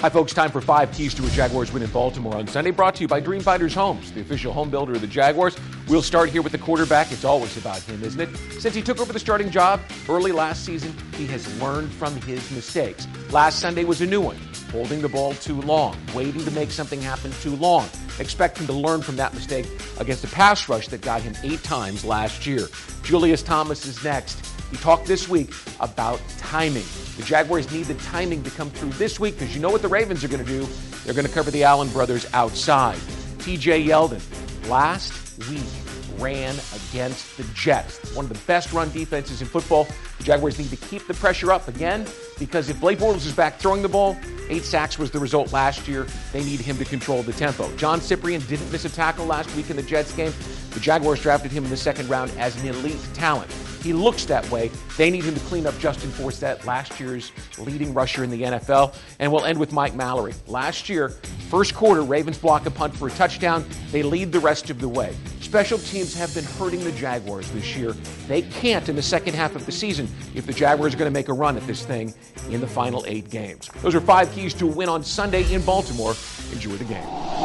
Hi, folks. Time for 5 keys to a Jaguars win in Baltimore on Sunday, brought to you by Dream Finders Homes, the official home builder of the Jaguars. We'll start here with the quarterback. It's always about him, isn't it? Since he took over the starting job early last season, he has learned from his mistakes. Last Sunday was a new one, holding the ball too long, waiting to make something happen too long. Expect him to learn from that mistake against a pass rush that got him 8 times last year. Julius Thomas is next. He talked this week about timing. The Jaguars need the timing to come through this week because you know what the Ravens are going to do. They're going to cover the Allen brothers outside. TJ Yeldon last week ran against the Jets, one of the best run defenses in football. The Jaguars need to keep the pressure up again because if Blake Bortles is back throwing the ball, 8 sacks was the result last year. They need him to control the tempo. John Cyprien didn't miss a tackle last week in the Jets game. The Jaguars drafted him in the second round as an elite talent. He looks that way. They need him to clean up Justin Forsett, last year's leading rusher in the NFL. And we'll end with Mike Mallory. Last year, first quarter, Ravens block a punt for a touchdown. They lead the rest of the way. Special teams have been hurting the Jaguars this year. They can't in the second half of the season if the Jaguars are going to make a run at this thing in the final 8 games. Those are 5 keys to a win on Sunday in Baltimore. Enjoy the game.